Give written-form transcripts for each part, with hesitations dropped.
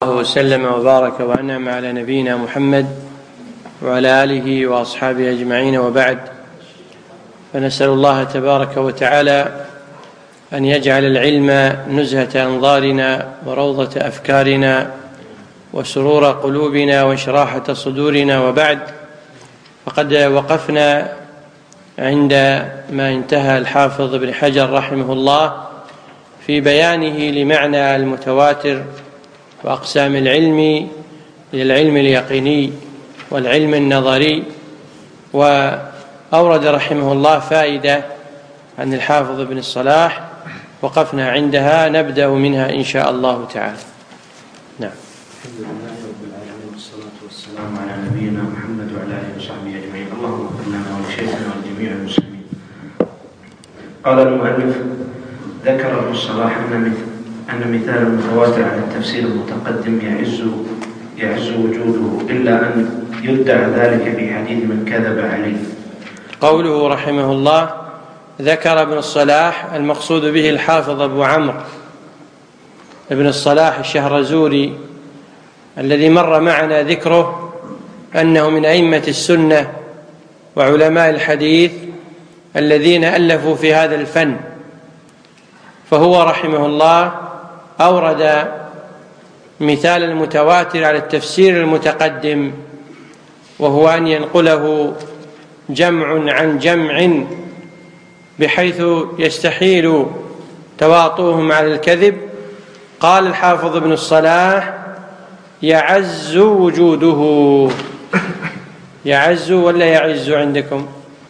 وسلم وبارك وأنعم على نبينا محمد وعلى آله وأصحابه أجمعين، وبعد، فنسأل الله تبارك وتعالى أن يجعل العلم نزهة أنظارنا وروضة أفكارنا وسرور قلوبنا وانشراحة صدورنا. وبعد، فقد وقفنا عند ما انتهى الحافظ ابن حجر رحمه الله في بيانه لمعنى المتواتر وأقسام العلم إلى العلم اليقيني والعلم النظري، وأورد رحمه الله فائدة عن الحافظ ابن الصلاح وقفنا عندها، نبدأ منها إن شاء الله تعالى. نعم. الحمد لله رب العالمين، والصلاة والسلام على نبينا محمد وعلى آله وصحبه أجمعين. اللهم اغفر لنا ولشيخنا ولجميع المسلمين. قال المؤلف: ذكر ابن الصلاح أن مثال المتواتر على التفسير المتقدم يعز وجوده، إلا أن يدعى ذلك في حديث من كذب عليه. قوله رحمه الله: ذكر ابن الصلاح، المقصود به الحافظ أبو عمرو ابن الصلاح الشهرزوري، الذي مر معنا ذكره أنه من أئمة السنة وعلماء الحديث الذين ألفوا في هذا الفن، فهو رحمه الله أورد مثال المتواتر على التفسير المتقدم، وهو أن ينقله جمع عن جمع بحيث يستحيل تواطؤهم على الكذب. قال الحافظ ابن الصلاح: يعز وجوده. يعز ولا يعز عندكم؟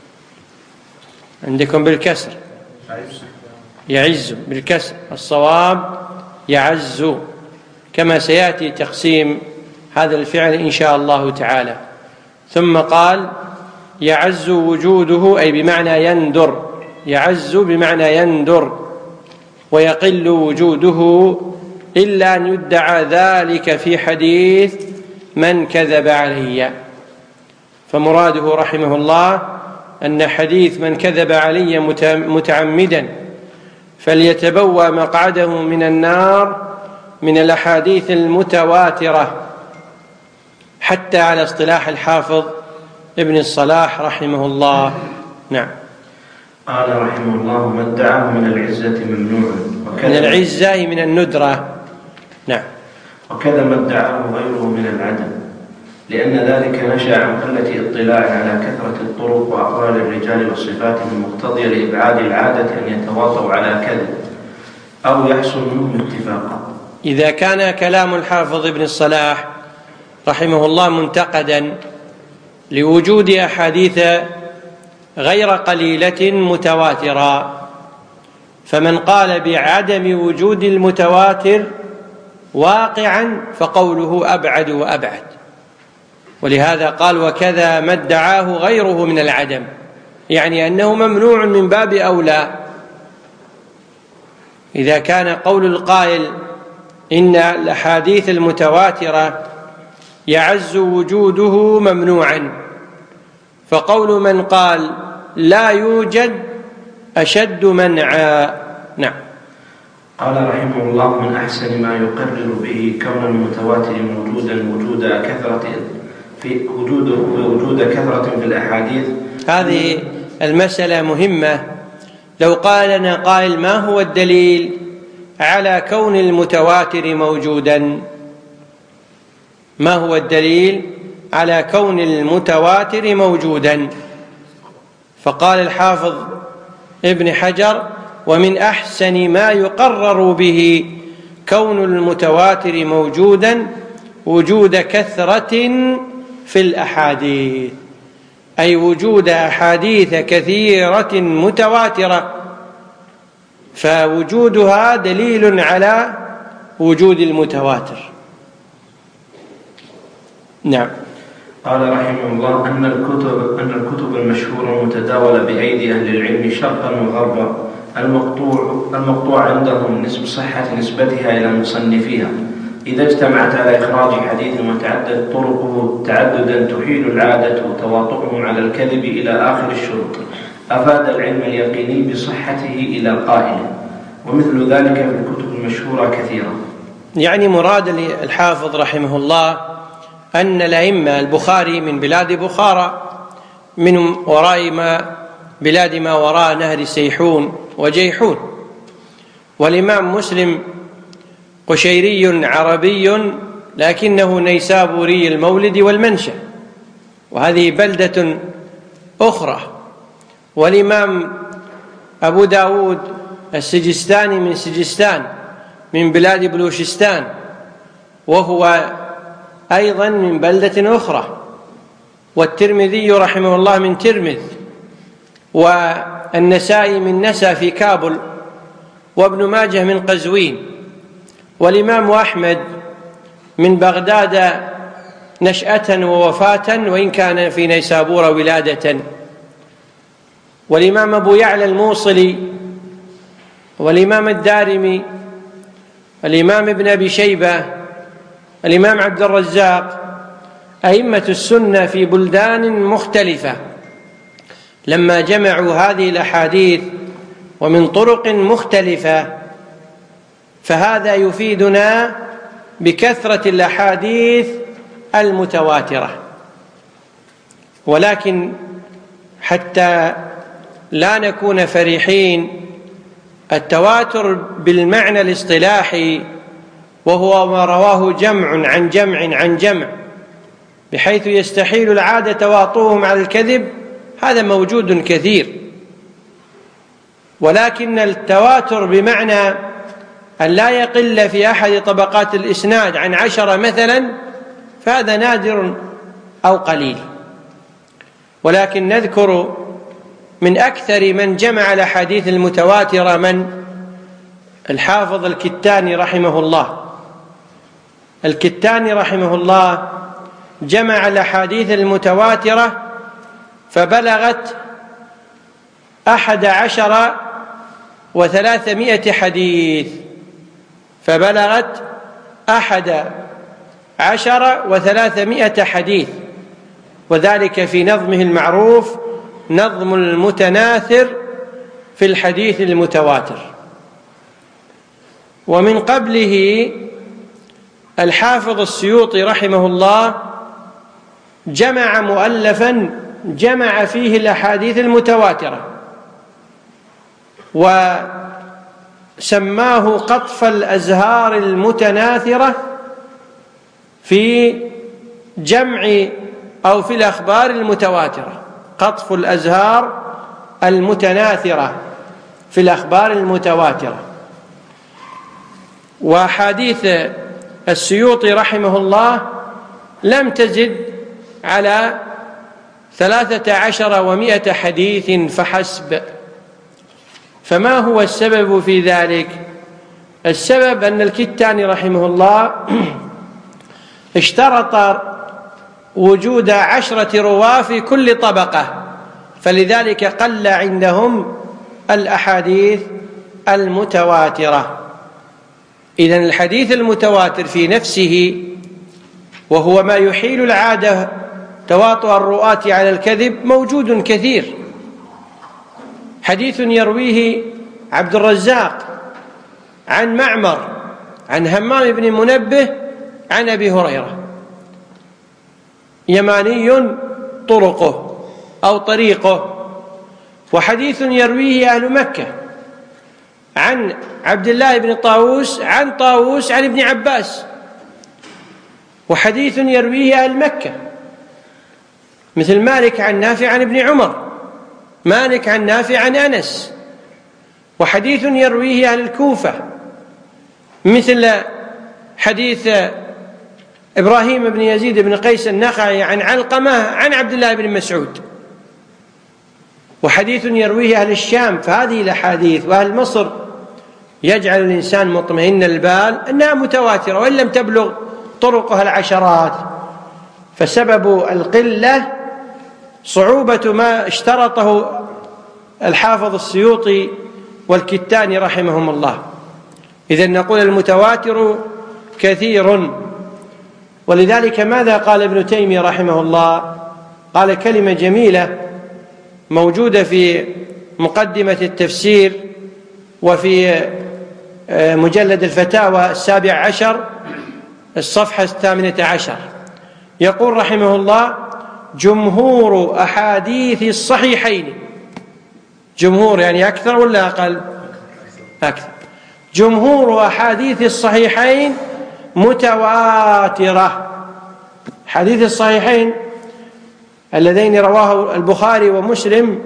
عندكم بالكسر، يعز بالكسر، الصواب يعز، كما سيأتي تقسيم هذا الفعل إن شاء الله تعالى. ثم قال: يعز وجوده، أي بمعنى يندر، يعز بمعنى يندر، ويقل وجوده، إلا أن يدعى ذلك في حديث من كذب علي. فمراده رحمه الله أن حديث من كذب علي متعمدا فليتبوأ مقعده من النار من الأحاديث المتواترة، حتى على اصطلاح الحافظ ابن الصلاح رحمه الله. نعم. قال رحمه الله: ما ادعاه من العزة ممنوع، من العزة من الندرة. نعم. وكذا ما ادعاه غيره من العدم، لأن ذلك نشأ عن قلة اطلاع على كثرة الطرق وأقوال الرجال والصفات المقتضية لإبعاد العادة أن يتواطؤوا على كذب أو يحصل منهم اتفاقا. إذا كان كلام الحافظ ابن الصلاح رحمه الله منتقدا لوجود أحاديث غير قليلة متواترة، فمن قال بعدم وجود المتواتر واقعا فقوله أبعد وأبعد. ولهذا قال: وكذا ما ادعاه غيره من العدم، يعني أنه ممنوع من باب أولى. إذا كان قول القائل إن الأحاديث المتواترة يعز وجوده ممنوعا، فقول من قال لا يوجد أشد منعا. نعم. قال رحمه الله: من أحسن ما يقرر به كون المتواتر موجودا وجود كثرة في الأحاديث. هذه المسألة مهمة. لو قال لنا قائل: ما هو الدليل على كون المتواتر موجودا؟ ما هو الدليل على كون المتواتر موجودا؟ فقال الحافظ ابن حجر: ومن أحسن ما يقرر به كون المتواتر موجودا وجود كثرة في الأحاديث، أي وجود أحاديث كثيرة متواترة، فوجودها دليل على وجود المتواتر. نعم. قال رحمه الله: أن الكتب المشهورة المتداولة بأيدي أهل العلم شرقا وغربا المقطوع عندهم نسبتها إلى مصنفيها، إذا اجتمعت على إخراج حديث وتعدد طرقه تعددا تحيل العادة وتواطؤهم على الكذب إلى آخر الشروط، أفاد العلم اليقيني بصحته إلى قائله، ومثل ذلك في الكتب المشهورة كثيرة. يعني مراد الحافظ رحمه الله أن الأئمة البخاري من بلاد بخارى، من وراء بلاد ما وراء نهر سيحون وجيحون، والإمام مسلم قشيري عربي لكنه نيسابوري المولد والمنشأ، وهذه بلدة أخرى. والإمام أبو داود السجستاني من سجستان من بلاد بلوشستان، وهو أيضا من بلدة أخرى. والترمذي رحمه الله من ترمذ، والنسائي من نسا في كابل، وابن ماجه من قزوين، والإمام أحمد من بغداد نشأة ووفاة، وإن كان في نيسابور ولادة، والإمام أبو يعلى الموصلي، والإمام الدارمي، الإمام ابن أبي شيبة، الإمام عبد الرزاق، أئمة السنة في بلدان مختلفة لما جمعوا هذه الأحاديث ومن طرق مختلفة، فهذا يفيدنا بكثرة الأحاديث المتواترة. ولكن حتى لا نكون فرحين، التواتر بالمعنى الاصطلاحي وهو ما رواه جمع عن جمع عن جمع بحيث يستحيل العادة تواطؤهم على الكذب، هذا موجود كثير. ولكن التواتر بمعنى أن لا يقل في أحد طبقات الإسناد عن 10 مثلا، فهذا نادر أو قليل. ولكن نذكر من أكثر من جمع الأحاديث المتواترة من الحافظ الكتاني رحمه الله. الكتاني رحمه الله جمع الأحاديث المتواترة فبلغت 11,300 حديث، فبلغت 11,300 حديث، وذلك في نظمه المعروف نظم المتناثر في الحديث المتواتر. ومن قبله الحافظ السيوطي رحمه الله جمع مؤلفا جمع فيه الأحاديث المتواترة، وسماه قطف الأزهار المتناثرة في جمع أو في الأخبار المتواترة، قطف الأزهار المتناثرة في الأخبار المتواترة. وأحاديث السيوطي رحمه الله لم تزد على 13,100 حديث فحسب. فما هو السبب في ذلك؟ السبب أن الكتاني رحمه الله اشترط وجود 10 رواة في كل طبقة، فلذلك قل عندهم الأحاديث المتواترة. إذن الحديث المتواتر في نفسه، وهو ما يحيل العادة تواطؤ الرواة على الكذب، موجود كثير. حديث يرويه عبد الرزاق عن معمر عن همام بن منبه عن أبي هريرة، يماني طرقه أو طريقه. وحديث يرويه أهل مكة عن عبد الله بن طاووس عن طاووس عن ابن عباس. وحديث يرويه أهل مكة مثل مالك عن نافع عن ابن عمر، مالك عن نافع عن أنس. وحديث يرويه أهل الكوفة مثل حديث إبراهيم بن يزيد بن قيس النخعي عن علقمة عن عبد الله بن مسعود. وحديث يرويه أهل الشام. فهذه الأحاديث وأهل مصر يجعل الإنسان مطمئن البال أنها متواترة، وإن لم تبلغ طرقها العشرات. فسبب القلة صعوبة ما اشترطه الحافظ السيوطي والكتاني رحمهم الله. إذن نقول المتواتر كثير. ولذلك ماذا قال ابن تيمية رحمه الله؟ قال كلمة جميلة موجودة في مقدمة التفسير وفي مجلد الفتاوى 17 الصفحة 18. يقول رحمه الله: جمهور أحاديث الصحيحين. جمهور يعني أكثر ولا أقل؟ أكثر. جمهور أحاديث الصحيحين متواترة. حديث الصحيحين اللذين رواه البخاري ومسلم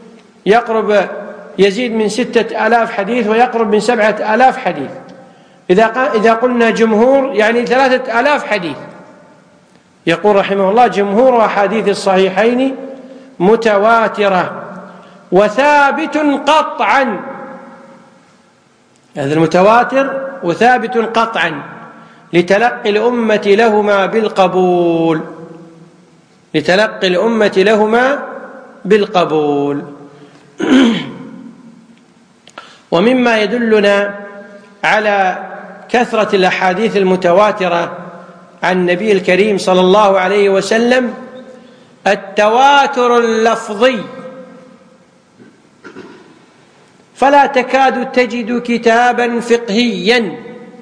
يزيد من 6000 حديث ويقرب من 7000 حديث. إذا قلنا جمهور يعني 3000 حديث. يقول رحمه الله: جمهور أحاديث الصحيحين متواترة وثابت قطعا. هذا المتواتر وثابت قطعا لتلقي الأمة لهما بالقبول. لتلقي الأمة لهما بالقبول. ومما يدلنا على كثرة الأحاديث المتواترة عن النبي الكريم صلى الله عليه وسلم التواتر اللفظي، فلا تكاد تجد كتابا فقهيا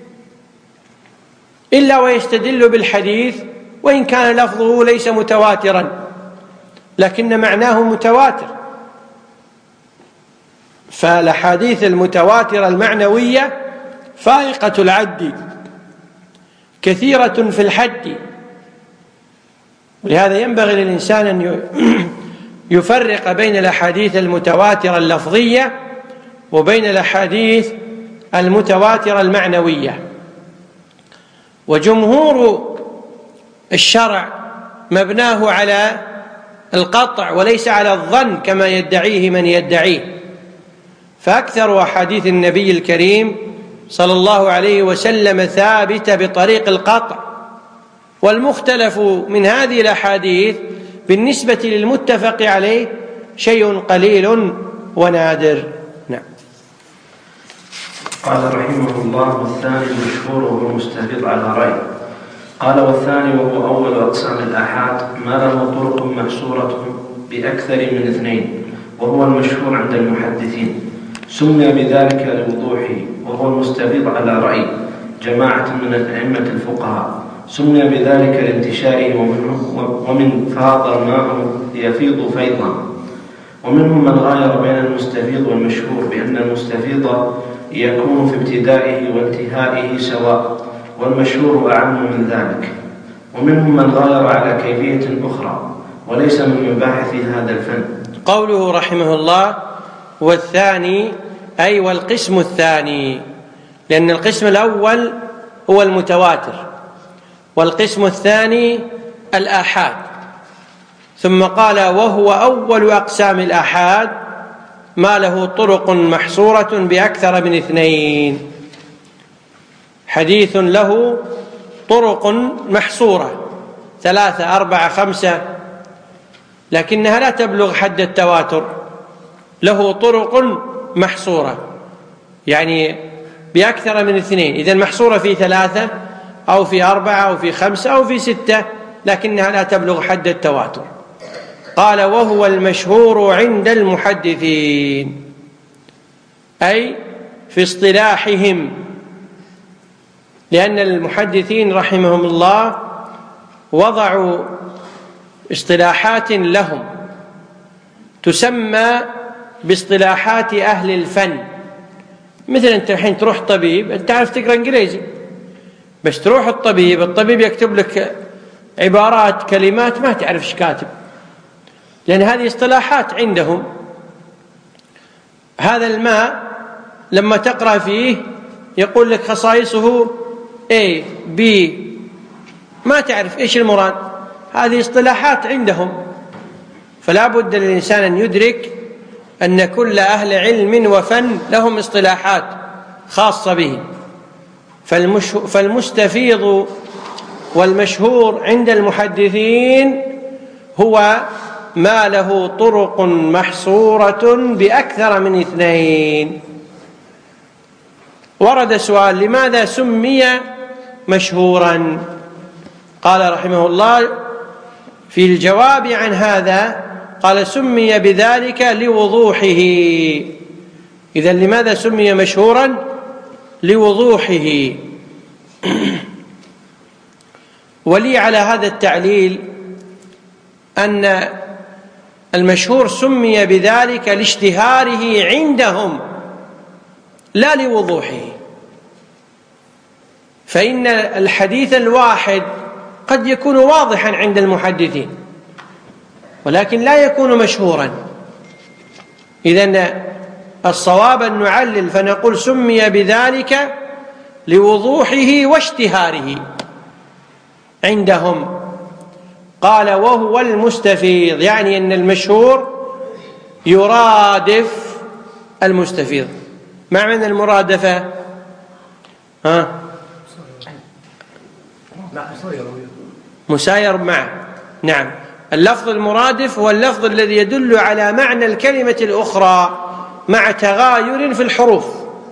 إلا ويستدل بالحديث وإن كان لفظه ليس متواترا لكن معناه متواتر. فالأحاديث المتواترة المعنوية فائقة العد كثيرة في الحد. ولهذا ينبغي للإنسان أن يفرق بين الأحاديث المتواترة اللفظية وبين الأحاديث المتواترة المعنوية. وجمهور الشرع مبناه على القطع وليس على الظن كما يدعيه من يدعيه. فأكثر أحاديث النبي الكريم صلى الله عليه وسلم ثابتة بطريق القطع، والمختلف من هذه الأحاديث بالنسبة للمتفق عليه شيء قليل ونادر. نعم. قال رحمه الله: والثاني المشهور وهو المستفيض على رأي. قال: والثاني وهو أول أقسام الآحاد ما له طرق محصورة بأكثر من 2 وهو المشهور عند المحدثين، سمي بذلك لوضوحه، وهو المستفيض على رأي جماعة من الأئمة الفقهاء، سمي بذلك لانتشاره ومن فاض الماء يفيض فيضا. ومنهم من غاير بين المستفيض والمشهور بأن المستفيض يكون في ابتدائه وانتهائه سواء، والمشهور أعم من ذلك. ومنهم من غاير على كيفية أخرى وليس من مباحث هذا الفن. قوله رحمه الله: والثاني أي والقسم الثاني، لأن القسم الأول هو المتواتر والقسم الثاني الآحاد. ثم قال: وهو أول أقسام الآحاد ما له طرق محصورة بأكثر من 2. حديث له طرق محصورة 3 4 5 لكنها لا تبلغ حد التواتر. له طرق محصورة يعني بأكثر من 2، إذن محصورة في 3 أو في 4 أو في 5 أو في 6 لكنها لا تبلغ حد التواتر. قال: وهو المشهور عند المحدثين أي في اصطلاحهم، لأن المحدثين رحمهم الله وضعوا اصطلاحات لهم تسمى باصطلاحات أهل الفن. مثل أنت الحين تروح طبيب، أنت تعرف تقرأ إنجليزي، بس تروح الطبيب يكتب لك عبارات كلمات ما تعرف ايش كاتب، لأن هذه اصطلاحات عندهم. هذا الماء لما تقرأ فيه يقول لك خصائصه A B، ما تعرف إيش المراد. هذه اصطلاحات عندهم. فلا بد للإنسان أن يدرك أن كل أهل علم وفن لهم اصطلاحات خاصة به. فالمستفيض والمشهور عند المحدثين هو ما له طرق محصورة بأكثر من 2. ورد سؤال: لماذا سمي مشهورا؟ قال رحمه الله في الجواب عن هذا، قال: سمي بذلك لوضوحه. إذن لماذا سمي مشهورا؟ لوضوحه. ولي على هذا التعليل أن المشهور سمي بذلك لاشتهاره عندهم لا لوضوحه، فإن الحديث الواحد قد يكون واضحا عند المحدثين ولكن لا يكون مشهورا. إذن الصواب أن نعلل فنقول سمي بذلك لوضوحه واشتهاره عندهم. قال وهو المستفيض، يعني أن المشهور يرادف المستفيض. ما معنى المرادفة؟ مساير معه. نعم، اللفظ المرادف هو اللفظ الذي يدل على معنى الكلمة الأخرى مع تغاير في الحروف.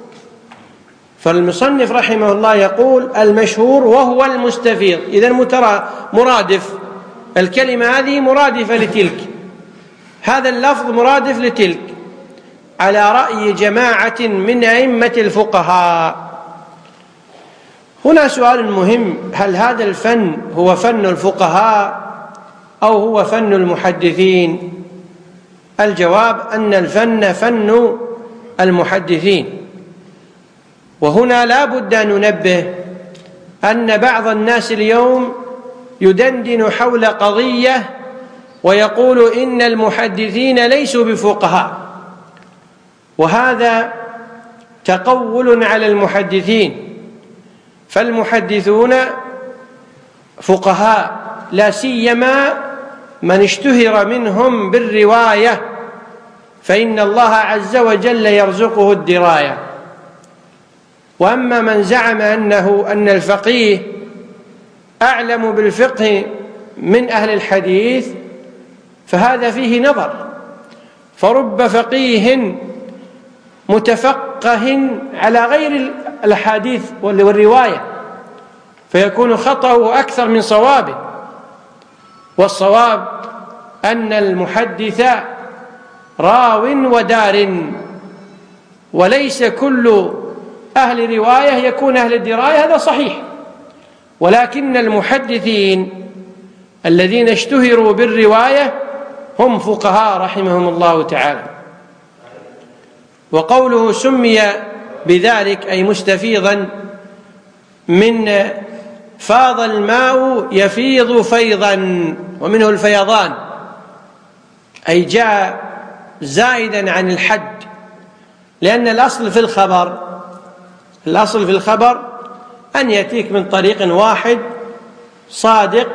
فالمصنف رحمه الله يقول المشهور وهو المستفيض، إذن مرادف، الكلمة هذه مرادفة لتلك، هذا اللفظ مرادف لتلك، على رأي جماعة من أئمة الفقهاء. هنا سؤال مهم: هل هذا الفن هو فن الفقهاء أو هو فن المحدثين؟ الجواب أن الفن فن المحدثين. وهنا لا بد أن ننبه أن بعض الناس اليوم يدندن حول قضية ويقول إن المحدثين ليسوا بفقهاء، وهذا تقول على المحدثين، فالمحدثون فقهاء، لا سيما من اشتهر منهم بالرواية، فإن الله عز وجل يرزقه الدراية. وأما من زعم أن الفقيه أعلم بالفقه من أهل الحديث فهذا فيه نظر، فرب فقيه متفقه على غير الحديث والرواية فيكون خطأه أكثر من صوابه. والصواب أن المحدث راو ودار، وليس كل أهل رواية يكون أهل دراية، هذا صحيح، ولكن المحدثين الذين اشتهروا بالرواية هم فقهاء رحمهم الله تعالى. وقوله سمي بذلك أي مستفيضا من فاض الماء يفيض فيضا، ومنه الفيضان، أي جاء زائدا عن الحد، لأن الأصل في الخبر أن يأتيك من طريق واحد صادق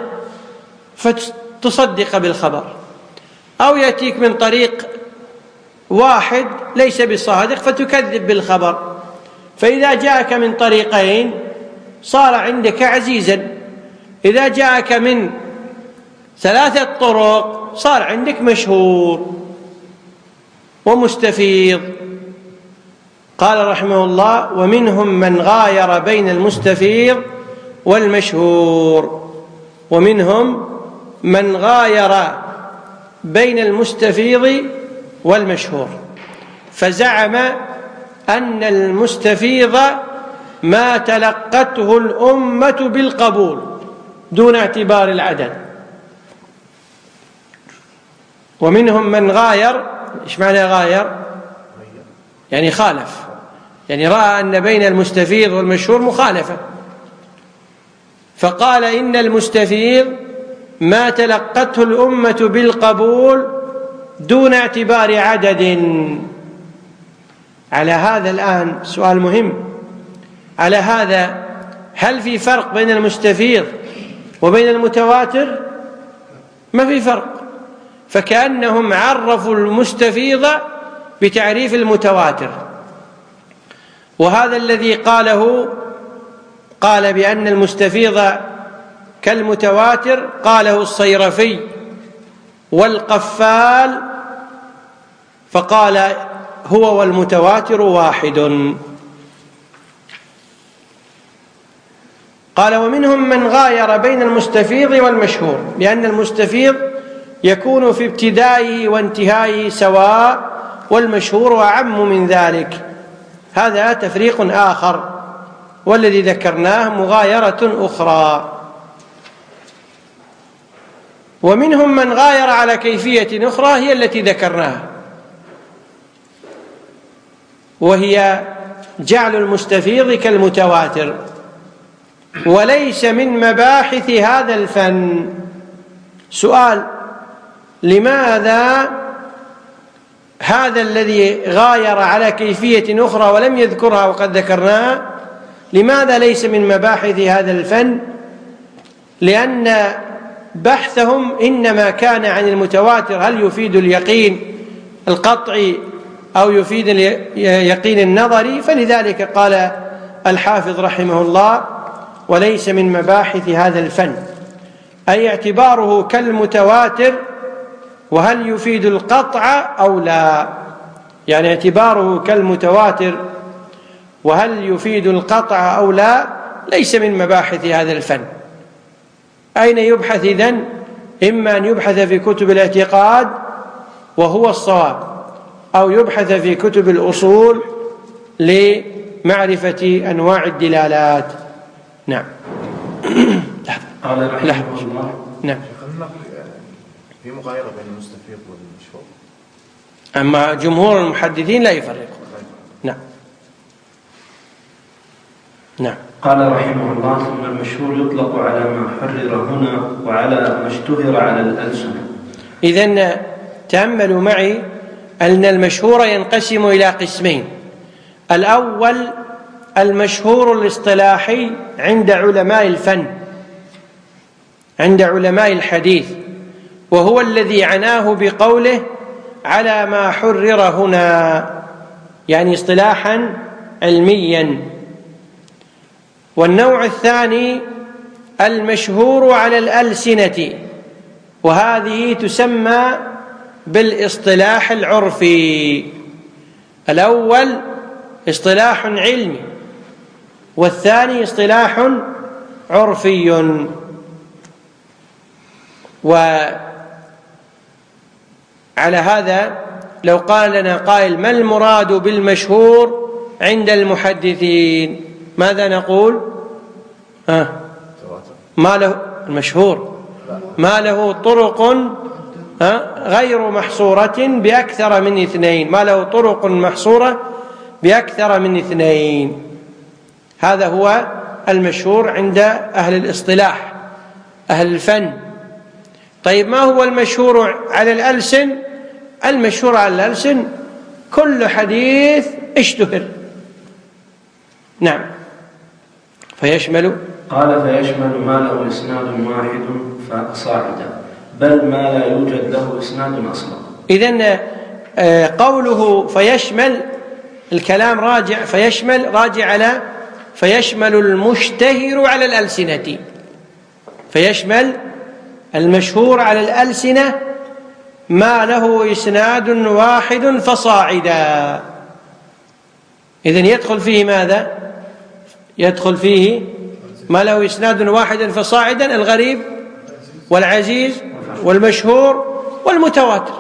فتصدق بالخبر، أو يأتيك من طريق واحد ليس بصادق فتكذب بالخبر. فإذا جاءك من طريقين صار عندك عزيزا، إذا جاءك من 3 طرق صار عندك مشهور ومستفيض. قال رحمه الله ومنهم من غاير بين المستفيض والمشهور، ومنهم من غاير بين المستفيض والمشهور، فزعم أن المستفيض ما تلقته الأمة بالقبول دون اعتبار العدد. ومنهم من غاير، إيش معنى غاير؟ يعني خالف، يعني رأى أن بين المستفيض والمشهور مخالفة، فقال إن المستفيض ما تلقته الأمة بالقبول دون اعتبار عدد. على هذا الآن سؤال مهم، على هذا هل في فرق بين المستفيض وبين المتواتر؟ ما في فرق، فكأنهم عرفوا المستفيض بتعريف المتواتر. وهذا الذي قال بأن المستفيض كالمتواتر قاله الصيرفي والقفال، فقال هو والمتواتر واحد. قال ومنهم من غاير بين المستفيض والمشهور، لأن المستفيض يكون في ابتدائه وانتهائه سواء، والمشهور أعم من ذلك. هذا تفريق آخر والذي ذكرناه مغايرة أخرى. ومنهم من غاير على كيفية أخرى هي التي ذكرناها، وهي جعل المستفيض كالمتواتر، وليس من مباحث هذا الفن. سؤال: لماذا هذا الذي غاير على كيفية أخرى ولم يذكرها وقد ذكرناها لماذا ليس من مباحث هذا الفن؟ لأن بحثهم إنما كان عن المتواتر، هل يفيد اليقين القطعي أو يفيد اليقين النظري، فلذلك قال الحافظ رحمه الله: وليس من مباحث هذا الفن، أي اعتباره كالمتواتر، وهل يفيد القطع أو لا، يعني اعتباره كالمتواتر وهل يفيد القطع أو لا ليس من مباحث هذا الفن. أين يبحث إذن؟ إما أن يبحث في كتب الاعتقاد وهو الصواب، أو يبحث في كتب الأصول لمعرفة أنواع الدلالات. نعم. قال رحمه الله: نعم. في مغايرة بين المستفيض والمشهور، أما جمهور المحدثين لا يفرقون. نعم. نعم. قال رحمه الله: ثم المشهور يطلق على ما حرر هنا وعلى ما اشتهر على الألسنة. إذن تأملوا معي أن المشهور ينقسم إلى قسمين: الأول المشهور الاصطلاحي عند علماء الفن، عند علماء الحديث، وهو الذي عناه بقوله على ما حرر هنا، يعني اصطلاحا علميا. والنوع الثاني المشهور على الألسنة، وهذه تسمى بالاصطلاح العرفي. الأول اصطلاح علمي، والثاني اصطلاح عرفي. وعلى هذا لو قال لنا قائل: ما المراد بالمشهور عند المحدثين؟ ماذا نقول؟ ما له المشهور ما له طرق غير محصورة بأكثر من 2، ما له طرق محصورة بأكثر من 2. هذا هو المشهور عند أهل الاصطلاح، أهل الفن. طيب، ما هو المشهور على الألسن؟ المشهور على الألسن كل حديث اشتهر. نعم. فيشمل ما له إسناد واحد فصاعدا، بل ما لا يوجد له إسناد أصلا. إذن قوله فيشمل، الكلام راجع، فيشمل راجع على فيشمل المشتهر على الألسنة، فيشمل المشهور على الألسنة ما له إسناد واحد فصاعدا. إذن يدخل فيه ماذا؟ يدخل فيه ما له إسناد واحد فصاعدا، الغريب والعزيز والمشهور والمتواتر.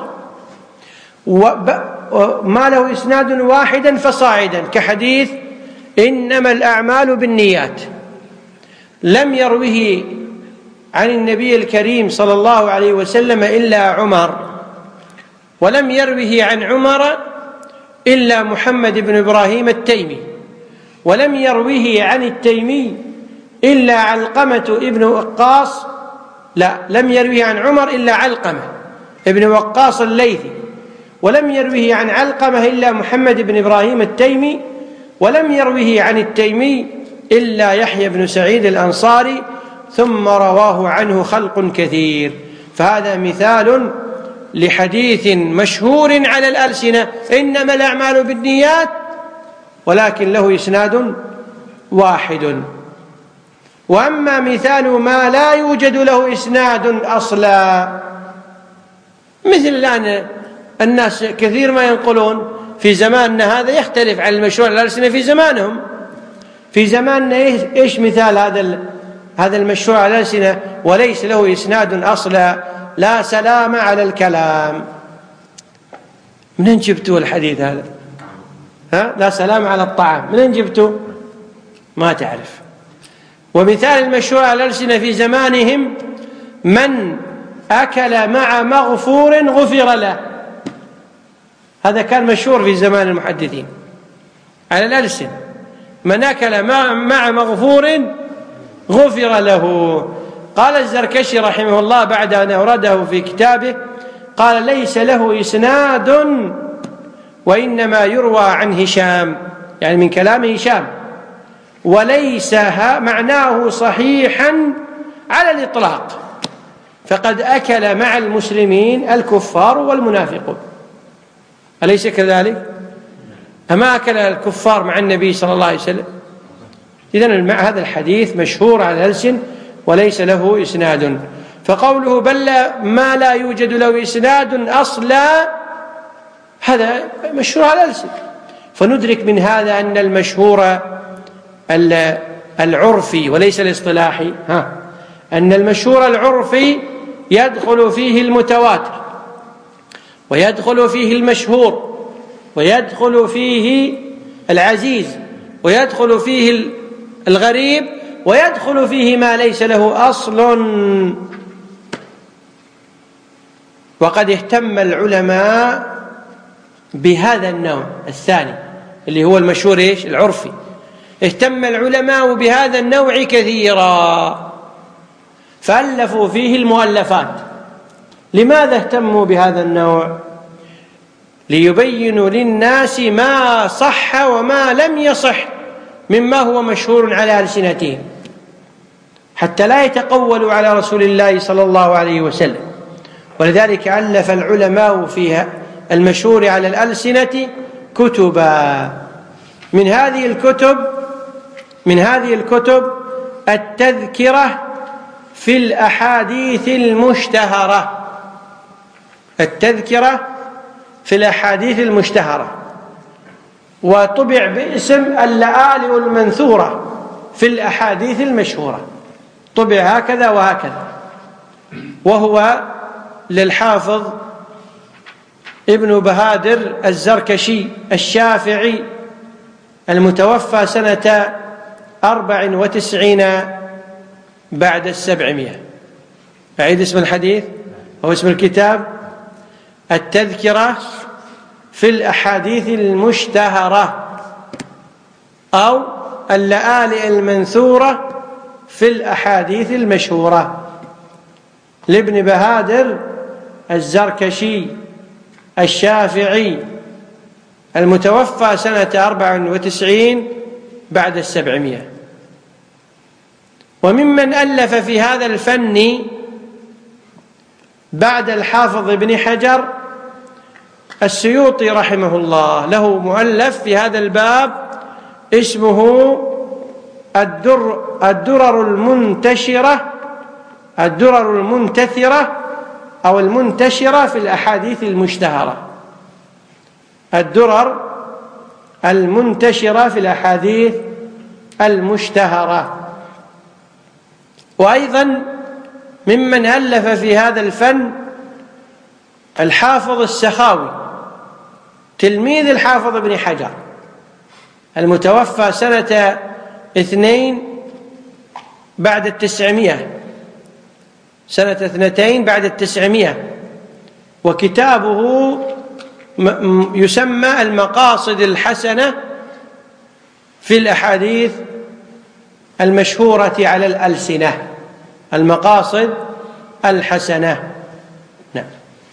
وما له إسناد واحدا فصاعدا كحديث إنما الأعمال بالنيات، لم يروه عن النبي الكريم صلى الله عليه وسلم إلا عمر، ولم يروه عن عمر إلا محمد بن إبراهيم التيمي، ولم يروه عن التيمي إلا علقمة ابن وقاص، لا، لم يروه عن عمر إلا علقمة ابن وقاص الليثي، ولم يروه عن علقمة إلا محمد بن إبراهيم التيمي، ولم يروه عن التيمي إلا يحيى بن سعيد الأنصاري، ثم رواه عنه خلق كثير. فهذا مثال لحديث مشهور على الألسنة إنما الأعمال بالنيات، ولكن له إسناد واحد. وأما مثال ما لا يوجد له إسناد أصلا، مثل الآن الناس كثير ما ينقلون في زماننا هذا يختلف عن المشهور على الألسنة في زمانهم. في زماننا إيش مثال هذا المشهور على الألسنة وليس له إسناد أصلا؟ لا سلام على الكلام. منين جبتوا الحديث هذا؟ لا سلام على الطعام، منين جبتوا؟ ما تعرف. ومثال المشهور على الألسنة في زمانهم: من أكل مع مغفور غفر له. هذا كان مشهور في زمان المحدثين على الألسنة: من أكل مع مغفور غفر له. قال الزركشي رحمه الله بعد أن أورده في كتابه، قال: ليس له إسناد وإنما يروى عن هشام، يعني من كلام هشام، وليس معناه صحيحا على الإطلاق، فقد أكل مع المسلمين الكفار والمنافقون. أليس كذلك؟ أما أكل الكفار مع النبي صلى الله عليه وسلم؟ إذن هذا الحديث مشهور على الألسن وليس له إسناد. فقوله بل ما لا يوجد له إسناد أصلا، هذا مشهور على الألسن. فندرك من هذا أن المشهور العرفي وليس الاصطلاحي، أن المشهور العرفي يدخل فيه المتواتر، ويدخل فيه المشهور، ويدخل فيه العزيز، ويدخل فيه الغريب، ويدخل فيه ما ليس له أصل. وقد اهتم العلماء بهذا النوع الثاني اللي هو المشهور العرفي. اهتم العلماء بهذا النوع كثيرا، فألفوا فيه المؤلفات. لماذا اهتموا بهذا النوع؟ ليبينوا للناس ما صح وما لم يصح مما هو مشهور على ألسنتهم، حتى لا يتقولوا على رسول الله صلى الله عليه وسلم. ولذلك ألف العلماء في المشهور على الألسنة كتبا. من هذه الكتب التذكرة في الأحاديث المشتهرة، التذكرة في الأحاديث المشتهرة، وطبع باسم اللآلئ المنثورة في الأحاديث المشهورة، طبع هكذا وهكذا. وهو للحافظ ابن بهادر الزركشي الشافعي المتوفى سنة 94 بعد 700. أعيد اسم الحديث أو اسم الكتاب: التذكرة في الأحاديث المشتهرة، أو اللآلئ المنثورة في الأحاديث المشهورة، لابن بهادر الزركشي الشافعي المتوفى سنة 94 بعد 700. وممن ألف في هذا الفن بعد الحافظ ابن حجر السيوطي رحمه الله، له مؤلف في هذا الباب اسمه الدرر المنتثرة أو المنتشرة في الأحاديث المشتهرة. الدرر المنتشرة في الأحاديث المشتهرة. وأيضا ممن ألف في هذا الفن الحافظ السخاوي تلميذ الحافظ ابن حجر المتوفى سنة 2 بعد 900، سنة 2 بعد 900. وكتابه يسمى المقاصد الحسنة في الأحاديث المشهورة على الألسنة، المقاصد الحسنة. نعم.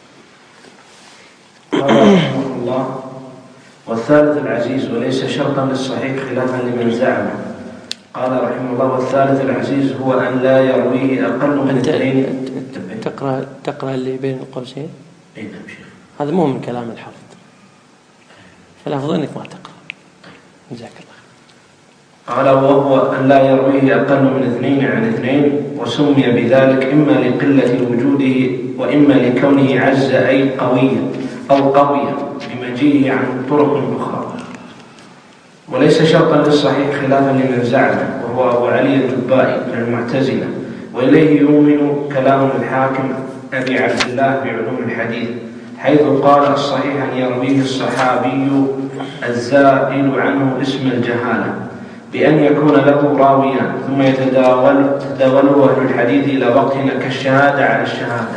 قال رحمه الله: والثالث العزيز وليس شرطا للصحيح خلافا لمن زعمه. قال رحمه الله: والثالث العزيز هو أن لا يرويه أقل من 2. تقرأ اللي بين القوسين. أي نعم شيخ. هذا مو من كلام الحافظ، فالأفضل أنك ما تقرأ. جزاك الله. قال: وهو أن لا يرويه أقل من 2 عن 2، وسمي بذلك إما لقلة وجوده وإما لكونه عز أي قويا أو قويا بمجيئه عن طرق أخرى. وليس شرطا للصحيح خلافا لمن زعمه، وهو أبو علي الدبائي من المعتزلة، وإليه يؤمن كلام الحاكم أبي عبد الله بعلوم الحديث، حيث قال: الصحيح أن يرويه الصحابي الزائل عنه اسم الجهالة، بأن يكون له راويان ثم يتداوله أهل الحديث إلى وقتنا كالشهادة على الشهادة.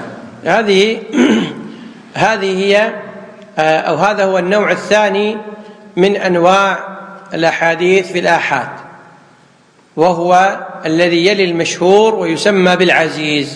هذه هي أو هذا هو النوع الثاني من أنواع الأحاديث في الآحاد، وهو الذي يلي المشهور ويسمى بالعزيز،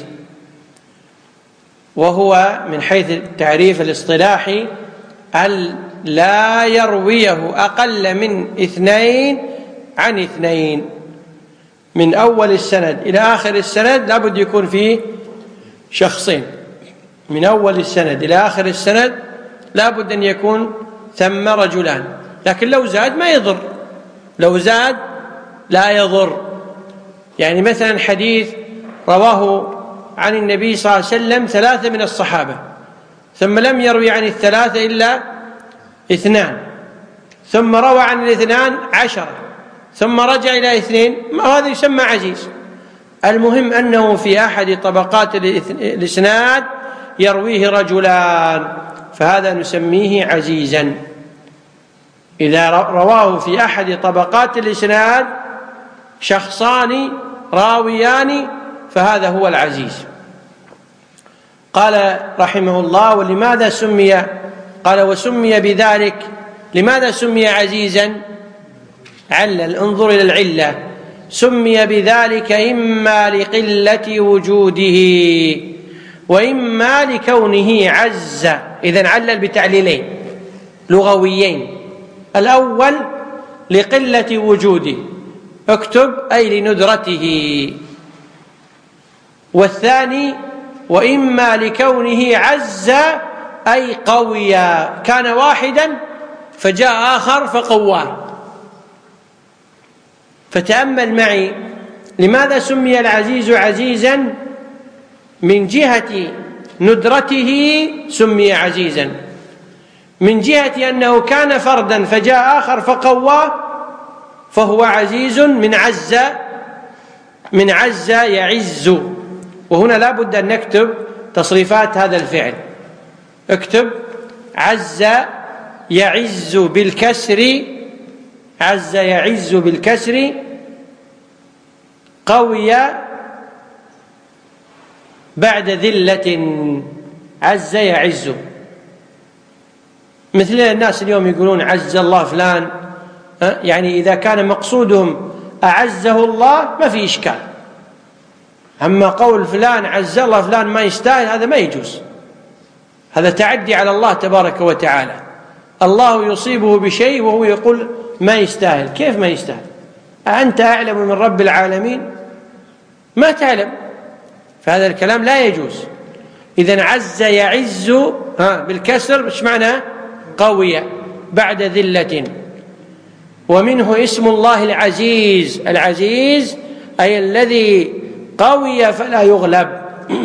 وهو من حيث التعريف الاصطلاحي لا يرويه أقل من 2 عن 2. من أول السند إلى آخر السند لابد يكون فيه شخصين، من أول السند إلى آخر السند لابد أن يكون ثم رجلان، لكن لو زاد ما يضر، لو زاد لا يضر. يعني مثلا حديث رواه عن النبي صلى الله عليه وسلم 3 من الصحابة، ثم لم يروي عن 3 إلا 2، ثم روى عن 2 10، ثم رجع إلى 2، هذا يسمى عزيز. المهم أنه في أحد طبقات الإسناد يرويه رجلان، فهذا نسميه عزيزا. إذا رواه في أحد طبقات الإسناد شخصان راويان فهذا هو العزيز. قال رحمه الله: ولماذا سمي؟ قال: وسمي بذلك. لماذا سمي عزيزا؟ علل، انظر إلى العلة. سمي بذلك إما لقلة وجوده وإما لكونه عز. إذن علل بتعليلين لغويين: الأول لقلة وجوده، اكتب أي لندرته، والثاني وإما لكونه عز أي قويا، كان واحدا فجاء آخر فقواه. فتأمل معي لماذا سمي العزيز عزيزا. من جهة ندرته سمي عزيزا، من جهة أنه كان فردا فجاء آخر فقواه فهو عزيز من عز يعز. وهنا لا بد أن نكتب تصريفات هذا الفعل. اكتب: عز يعز بالكسر، عز يعز بالكسر، قوي بعد ذلة، عز يعز. مثل الناس اليوم يقولون عز الله فلان، يعني إذا كان مقصودهم أعزه الله ما في إشكال، أما قول فلان عز الله فلان ما يستاهل هذا ما يجوز، هذا تعدي على الله تبارك وتعالى. الله يصيبه بشيء وهو يقول ما يستاهل. كيف ما يستاهل؟ أنت أعلم من رب العالمين؟ ما تعلم، فهذا الكلام لا يجوز. إذن عز يعز بالكسر ايش معنى؟ قوي بعد ذلة. ومنه اسم الله العزيز، العزيز أي الذي قوي فلا يغلب.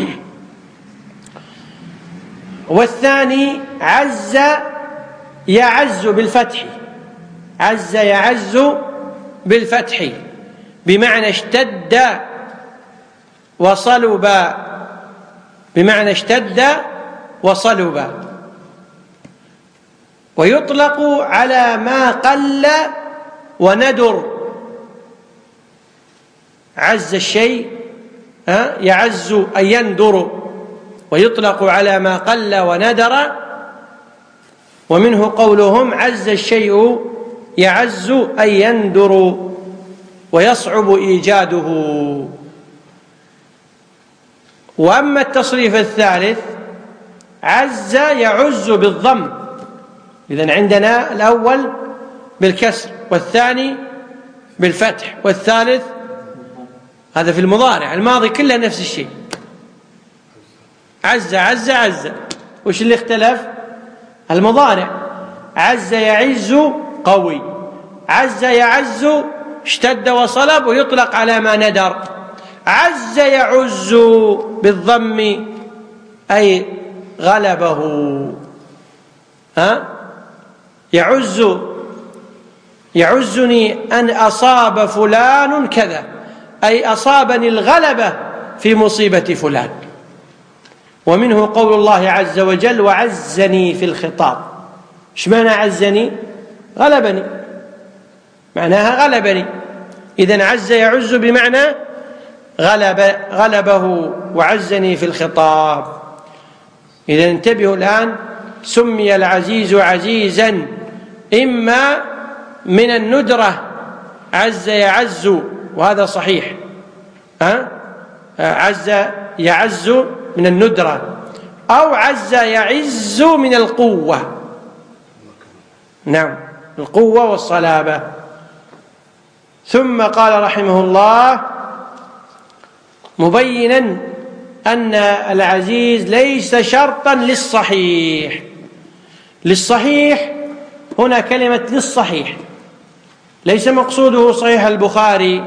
والثاني عز يعز بالفتح، عز يعز بالفتح بمعنى اشتد وصلب، بمعنى اشتد وصلب. ويطلق على ما قل وندر، عز الشيء يعز أي يندر، ويطلق على ما قل وندر. ومنه قولهم عز الشيء يعز أي يندر ويصعب إيجاده. وأما التصريف الثالث عز يعز بالضم، إذن عندنا الأول بالكسر والثاني بالفتح والثالث هذا في المضارع. الماضي كله نفس الشيء، عز عز عز. وش اللي اختلف؟ المضارع. عز يعز قوي، عز يعز اشتد وصلب ويطلق على ما ندر. عز يعز بالضم أي غلبه، يعزني أن أصاب فلان كذا، أي أصابني الغلبة في مصيبة فلان. ومنه قول الله عز وجل وعزني في الخطاب. ايش معنى عزني؟ غلبني، معناها غلبني. إذن عز يعز بمعنى غلبه وعزني في الخطاب. إذن انتبهوا الآن، سمي العزيز عزيزا إما من الندرة عز يعز وهذا صحيح، عز يعز من الندرة، أو عز يعز من القوة، نعم القوة والصلابة. ثم قال رحمه الله مبينا أن العزيز ليس شرطا للصحيح. للصحيح هنا كلمة للصحيح، ليس مقصوده صحيح البخاري،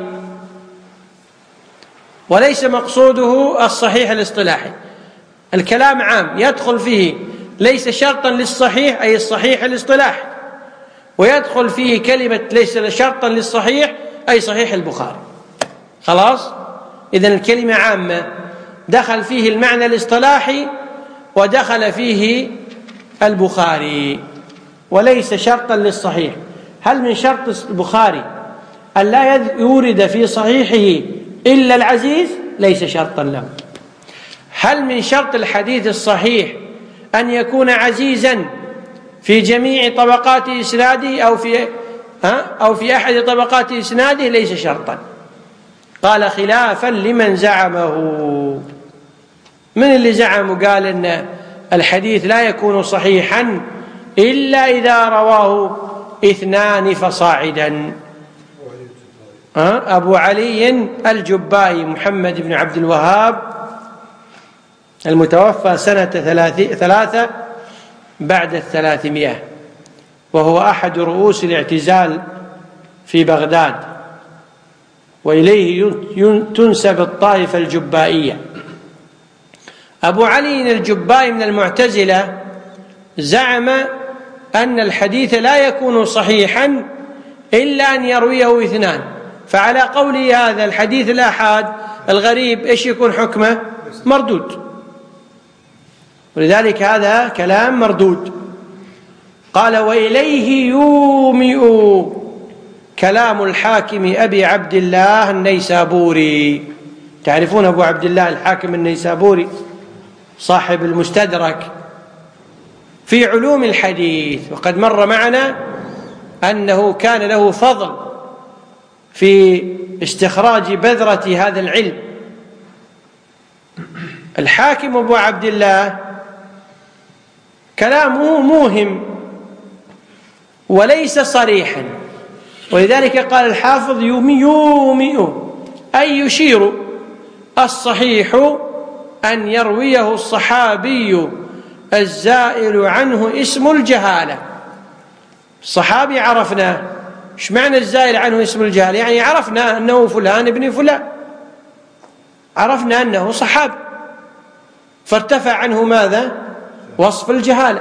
وليس مقصوده الصحيح الاصطلاحي. الكلام عام يدخل فيه ليس شرطا للصحيح أي الصحيح الاصطلاحي، ويدخل فيه كلمة ليس شرطا للصحيح أي صحيح البخاري. خلاص؟ إذن الكلمة عامة، دخل فيه المعنى الاصطلاحي ودخل فيه البخاري، وليس شرطا للصحيح. هل من شرط البخاري أن لا يورد في صحيحه إلا العزيز؟ ليس شرطا له. هل من شرط الحديث الصحيح أن يكون عزيزا في جميع طبقات إسناده أو في أحد طبقات إسناده؟ ليس شرطا. قال خلافا لمن زعمه. من اللي زعم قال أن الحديث لا يكون صحيحا إلا إذا رواه 2 فصاعدا؟ أبو علي الجبائي محمد بن عبد الوهاب المتوفى سنة 3 بعد 300، وهو أحد رؤوس الاعتزال في بغداد، وإليه تنسب الطائفة الجبائية. أبو علي الجبائي من المعتزلة زعم أن الحديث لا يكون صحيحا إلا أن يرويه 2، فعلى قوله هذا الحديث الآحاد الغريب إيش يكون حكمه؟ مردود، ولذلك هذا كلام مردود. قال وإليه يومئ كلام الحاكم أبي عبد الله النيسابوري. تعرفون أبو عبد الله الحاكم النيسابوري صاحب المستدرك في علوم الحديث، وقد مر معنا أنه كان له فضل في استخراج بذرة هذا العلم. الحاكم أبو عبد الله كلامه موهم وليس صريحا، ولذلك قال الحافظ يومئ أي يشير. الصحيح أن يرويه الصحابي الزائل عنه اسم الجهالة. الصحابي عرفناه، ايش معنى الزائل عنه اسم الجهالة؟ يعني عرفنا أنه فلان ابن فلان، عرفنا أنه صحابي، فارتفع عنه ماذا؟ وصف الجهالة،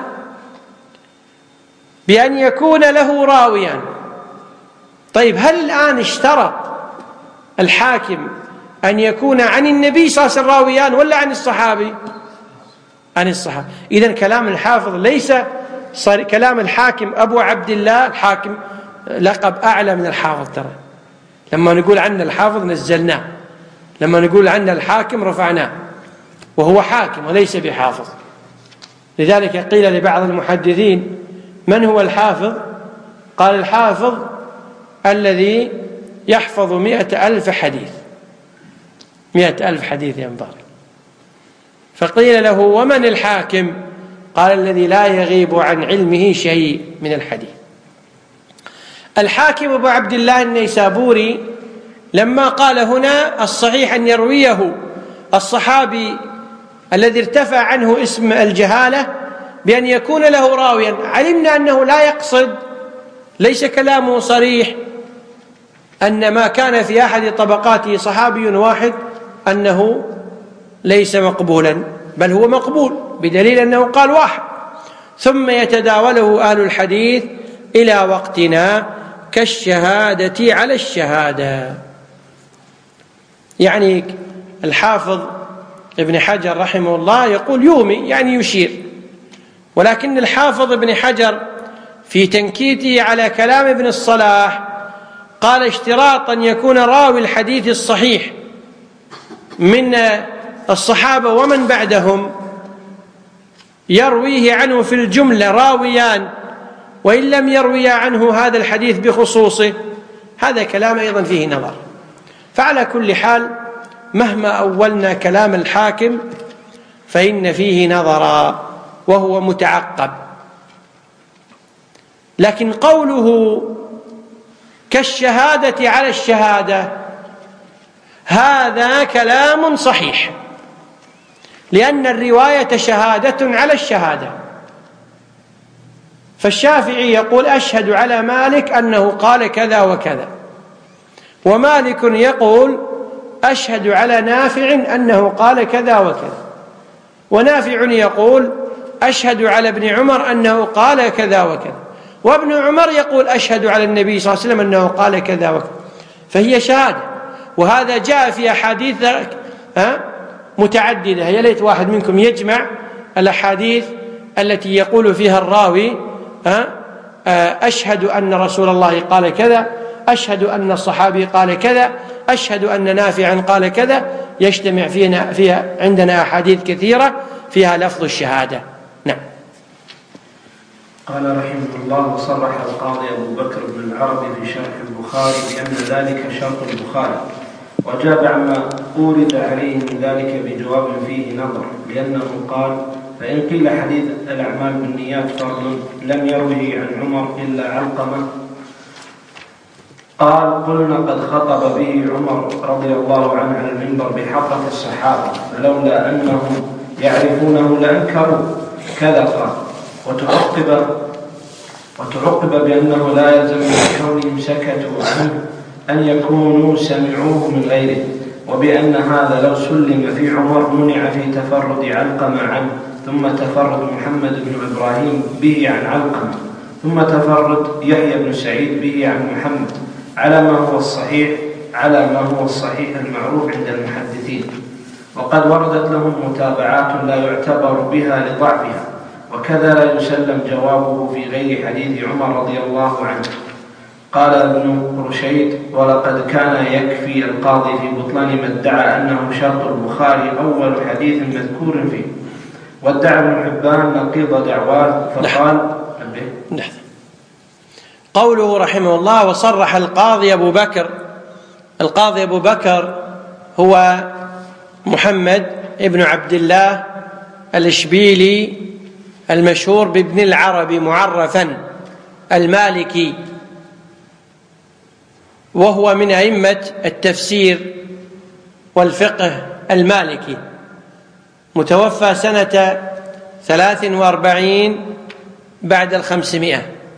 بأن يكون له راويان. طيب هل الآن اشترط الحاكم أن يكون عن النبي صلى الله عليه وسلم راويان ولا عن الصحابي؟ عن الصحابي. إذن كلام الحافظ ليس كلام الحاكم أبو عبد الله. الحاكم لقب أعلى من الحافظ، ترى لما نقول عنه الحافظ نزلناه، لما نقول عنه الحاكم رفعناه، وهو حاكم وليس بحافظ. لذلك قيل لبعض المحدثين من هو الحافظ؟ قال الحافظ الذي يحفظ 100,000 حديث، 100,000 حديث ينظر. فقيل له ومن الحاكم؟ قال الذي لا يغيب عن علمه شيء من الحديث. الحاكم أبو عبد الله النيسابوري لما قال هنا الصحيح أن يرويه الصحابي الذي ارتفع عنه اسم الجهالة بأن يكون له راويا، علمنا أنه لا يقصد، ليس كلامه صريح أن ما كان في أحد طبقاته صحابي واحد أنه ليس مقبولا، بل هو مقبول بدليل أنه قال واحد، ثم يتداوله أهل الحديث إلى وقتنا كالشهادة على الشهادة. يعني الحافظ ابن حجر رحمه الله يقول يومي يعني يشير، ولكن الحافظ ابن حجر في تنكيته على كلام ابن الصلاح قال اشتراط أن يكون راوي الحديث الصحيح من الصحابة ومن بعدهم يرويه عنه في الجملة راويان، وإن لم يروي عنه هذا الحديث بخصوصه، هذا كلام أيضا فيه نظر. فعلى كل حال مهما أولنا كلام الحاكم فإن فيه نظرا وهو متعقب. لكن قوله كالشهادة على الشهادة هذا كلام صحيح، لأن الرواية شهادة على الشهادة. فالشافعي يقول أشهد على مالك أنه قال كذا وكذا، ومالك يقول أشهد على نافع أنه قال كذا وكذا، ونافع يقول أشهد على ابن عمر أنه قال كذا وكذا، وابن عمر يقول أشهد على النبي صلى الله عليه وسلم أنه قال كذا وكذا. فهي شهادة، وهذا جاء في أحاديث متعددة. يا ليت واحد منكم يجمع الأحاديث التي يقول فيها الراوي أشهد أن رسول الله قال كذا، أشهد أن الصحابي قال كذا، أشهد أن نافعا قال كذا. يجتمع فيها عندنا أحاديث كثيرة فيها لفظ الشهادة. نعم. قال رحمه الله: وصرح القاضي أبو بكر بن العربي في شرح البخاري بأن ذلك شرط البخاري، وجاب عما أورد عليه من ذلك بجواب فيه نظر، لأنه قال: فإن قيل حديث الأعمال بالنيات فرض لم يروه عن عمر إلا علقمة، قال: قلنا قد خطب به عمر رضي الله عنه على المنبر بحضرة الصحابة، فلولا أنهم يعرفونه لأنكروا كذا. قال: وتعقب بأنه لا يلزم من كونهم سكتوا عنه أن يكونوا سمعوه من غيره، وبأن هذا لو سلم في عمر منع في تفرد علقمة عنه، ثم تفرد محمد بن إبراهيم به عن علقمة، ثم تفرد يحيى بن سعيد به عن محمد، على ما هو الصحيح المعروف عند المحدثين. وقد وردت لهم متابعات لا يعتبر بها لضعفها، وكذا لا يسلم جوابه في غير حديث عمر رضي الله عنه. قال ابن رشيد: ولقد كان يكفي القاضي في بطلان ما ادعى أنه شرط البخاري أول حديث مذكور فيه، وادعى ابن حبان نقيض دعواه فقال: قوله رحمه الله: وصرح القاضي أبو بكر. القاضي أبو بكر هو محمد ابن عبد الله الإشبيلي المشهور بابن العربي معرفا المالكي، وهو من أئمة التفسير والفقه المالكي، متوفى سنة 43 بعد 500،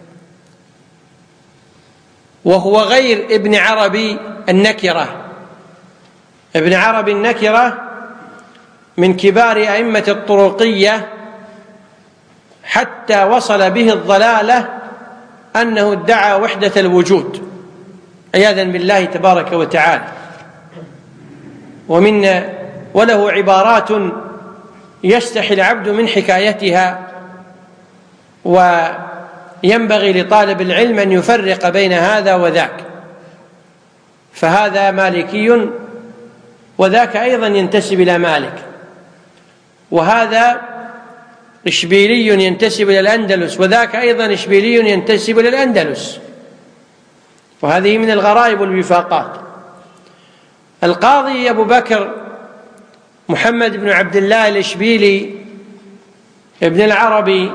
وهو غير ابن عربي النكرة. ابن عربي النكرة من كبار أئمة الطرقية، حتى وصل به الضلالة أنه ادعى وحدة الوجود عياذا بالله تبارك وتعالى، وله عبارات يستحي العبد من حكايتها، وينبغي لطالب العلم أن يفرق بين هذا وذاك، فهذا مالكي وذاك أيضا ينتسب إلى مالك، وهذا إشبيلي ينتسب إلى الأندلس، وذاك أيضا إشبيلي ينتسب إلى الأندلس، وهذه من الغرائب والوفاقات. القاضي أبو بكر محمد بن عبد الله الإشبيلي ابن العربي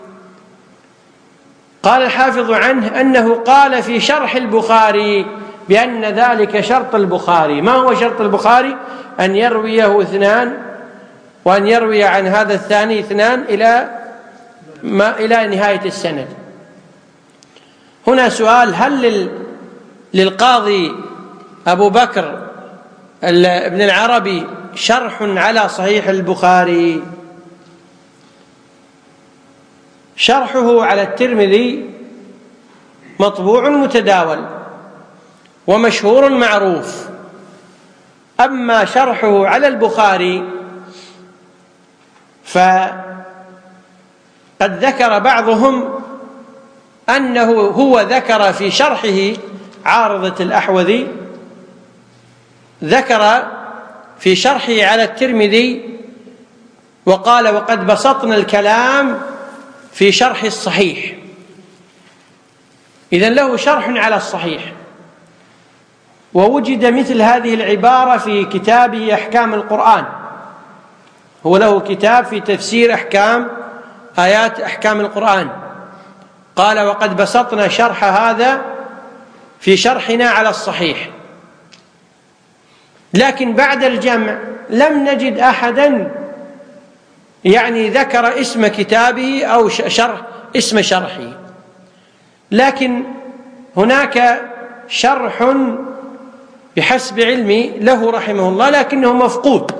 قال الحافظ عنه أنه قال في شرح البخاري بأن ذلك شرط البخاري. ما هو شرط البخاري؟ أن يرويه اثنان، وأن يروي عن هذا الثاني اثنان إلى نهاية السند. هنا سؤال: هل للقاضي أبو بكر ابن العربي شرح على صحيح البخاري؟ شرحه على الترمذي مطبوع متداول ومشهور معروف، أما شرحه على البخاري فقد ذكر بعضهم أنه هو ذكر في شرحه عارضة الأحوذي ذكر في شرحه على الترمذي وقال: وقد بسطنا الكلام في شرح الصحيح. إذن له شرح على الصحيح. ووجد مثل هذه العبارة في كتابه أحكام القرآن، هو له كتاب في تفسير أحكام آيات أحكام القرآن، قال: وقد بسطنا شرح هذا في شرحنا على الصحيح. لكن بعد الجمع لم نجد أحدا ذكر اسم كتابه أو اسم شرحه، لكن هناك شرح بحسب علمي له رحمه الله، لكنه مفقود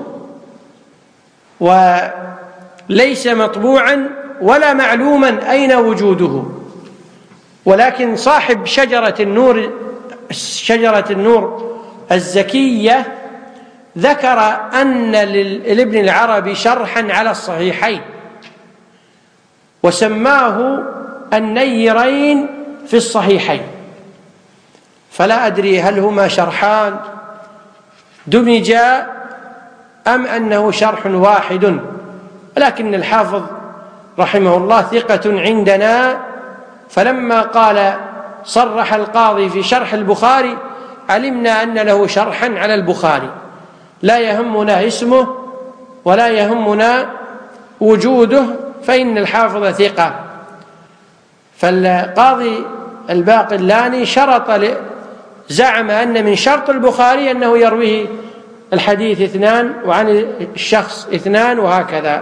وليس مطبوعا ولا معلوما أين وجوده. ولكن صاحب شجرة النور الزكية ذكر أن لابن العربي شرحا على الصحيحين وسماه النيرين في الصحيحين، فلا أدري هل هما شرحان دمجا أم أنه شرح واحد، ولكن الحافظ رحمه الله ثقة عندنا، فلما قال صرح القاضي في شرح البخاري علمنا أن له شرحا على البخاري، لا يهمنا اسمه ولا يهمنا وجوده، فإن الحافظ ثقة. فالقاضي الباقلاني زعم أن من شرط البخاري أنه يرويه الحديث 2 وعن الشخص 2 وهكذا.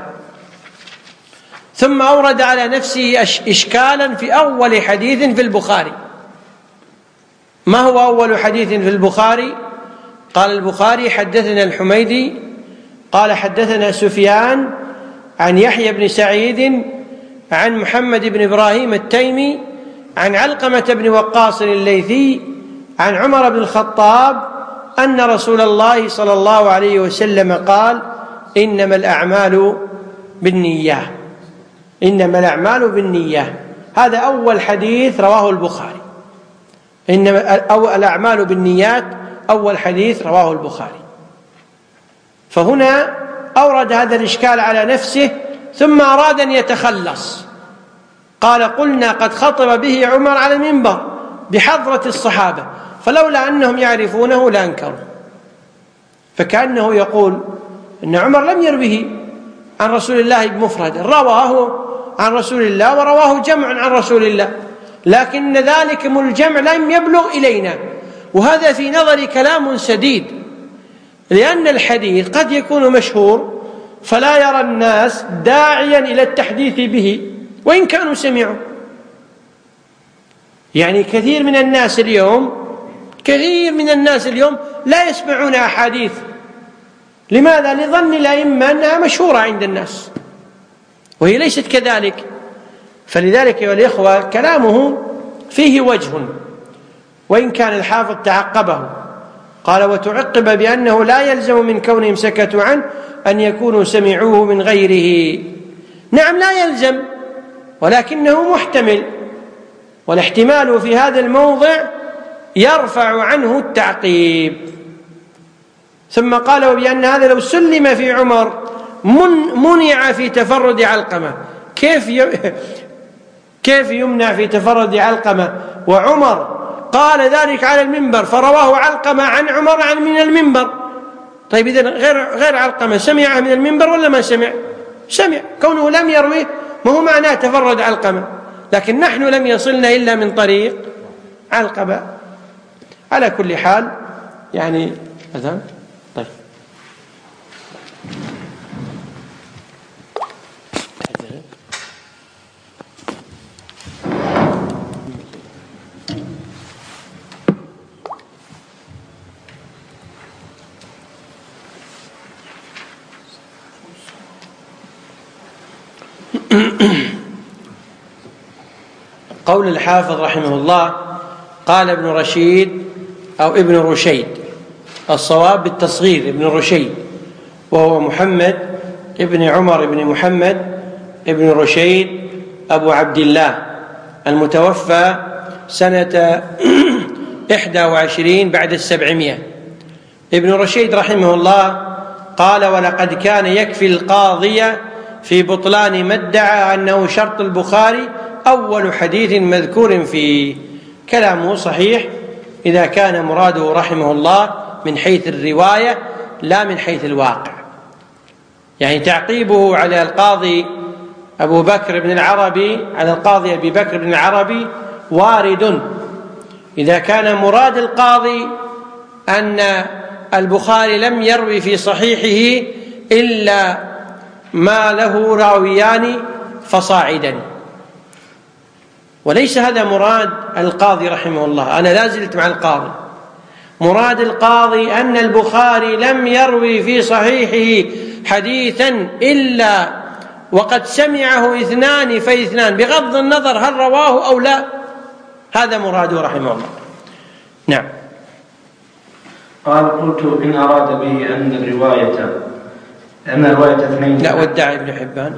ثم أورد على نفسه إشكالا في أول حديث في البخاري. ما هو أول حديث في البخاري؟ قال البخاري: حدثنا الحميدي قال حدثنا سفيان عن يحيى بن سعيد عن محمد بن إبراهيم التيمي عن علقمة بن وقاص الليثي عن عمر بن الخطاب أن رسول الله صلى الله عليه وسلم قال: إنما الأعمال بالنيات. إنما الأعمال بالنيات، هذا أول حديث رواه البخاري. إنما الأعمال بالنيات أول حديث رواه البخاري. فهنا أورد هذا الإشكال على نفسه، ثم أراد أن يتخلص. قال: قلنا قد خطب به عمر على المنبر بحضرة الصحابة، فلولا أنهم يعرفونه لأنكروا. فكأنه يقول إن عمر لم يروه عن رسول الله بمفرد، رواه عن رسول الله ورواه جمع عن رسول الله، لكن ذلكم الجمع لم يبلغ إلينا. وهذا في نظري كلام سديد، لأن الحديث قد يكون مشهور فلا يرى الناس داعيا إلى التحديث به وإن كانوا سمعوا. كثير من الناس اليوم لا يسمعون أحاديث. لماذا؟ لظن الأئمة أنها مشهورة عند الناس وهي ليست كذلك. فلذلك يا الإخوة كلامه فيه وجه، وإن كان الحافظ تعقبه. قال: وتعقب بأنه لا يلزم من كونهم سكتوا عنه أن يكونوا سمعوه من غيره. نعم لا يلزم، ولكنه محتمل، والاحتمال في هذا الموضع يرفع عنه التعقيب. ثم قال: وبأن هذا لو سلم في عمر منع في تفرد علقمة. كيف يمنع في تفرد علقمة وعمر قال ذلك على المنبر، فرواه علقمة عن عمر عن من المنبر؟ طيب إذن غير علقمة سمع من المنبر ولا ما سمع؟ سمع. كونه لم يرويه ما هو معناه تفرد علقمة، لكن نحن لم يصلنا إلا من طريق علقمة. على كل حال أذان. طيب قول الحافظ رحمه الله: قال ابن رشيد أو ابن رشيد، الصواب بالتصغير ابن رشيد، وهو محمد ابن عمر ابن محمد ابن رشيد أبو عبد الله، المتوفى سنة 21 بعد 700. ابن رشيد رحمه الله قال: ولقد كان يكفي القاضي في بطلان ما ادعى أنه شرط البخاري أول حديث مذكور فيه. كلامه صحيح إذا كان مراده رحمه الله من حيث الرواية لا من حيث الواقع. يعني تعقيبه على القاضي أبو بكر بن العربي على القاضي أبي بكر بن العربي وارد إذا كان مراد القاضي أن البخاري لم يروي في صحيحه إلا ما له راويان فصاعدا، وليس هذا مراد القاضي رحمه الله. أنا لا زلت مع القاضي، مراد القاضي أن البخاري لم يروي في صحيحه حديثا إلا وقد سمعه 2 فاثنان بغض النظر هل رواه أو لا. هذا مراده رحمه الله. نعم. قال: قلت إن أراد به أن الرواية 2. لا، ودع ابن حبان.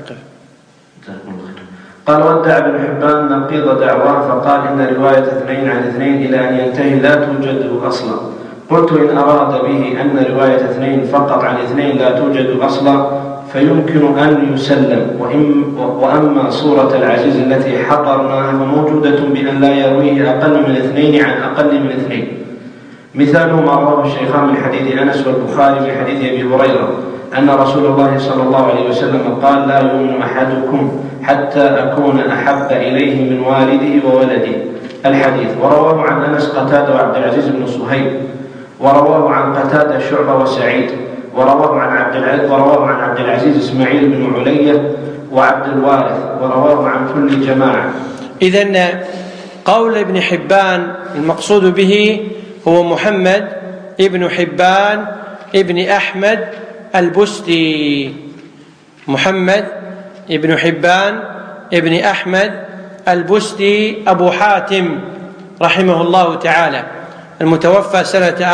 قال: ودع ابن حبان نقيض دعواه فقال إن رواية 2 عن 2 إلى أن ينتهي لا توجد أصلا. قلت إن أراد به أن رواية 2 فقط عن 2 لا توجد أصلا فيمكن أن يسلم، وأما صورة العزيز التي حضرناها فموجودة بأن لا يرويه أقل من 2 عن أقل من 2. مثاله ما رواه الشيخان من حديث أنس والبخاري من حديث أبي هريرة أن رسول الله صلى الله عليه وسلم قال: لا يؤمن أحدكم حتى أكون أحب إليه من والده وولده. الحديث. ورواه عن أنس قتادة وعبد العزيز بن صهيب، ورواه عن قتادة شعبة وسعيد، ورواه عن عبد العزيز إسماعيل بن علية وعبد الوارث، ورواه عن كل جماعة. إذن قول ابن حبان المقصود به هو محمد ابن حبان ابن أحمد البستي. محمد ابن حبان ابن أحمد البستي أبو حاتم رحمه الله تعالى، المتوفى سنة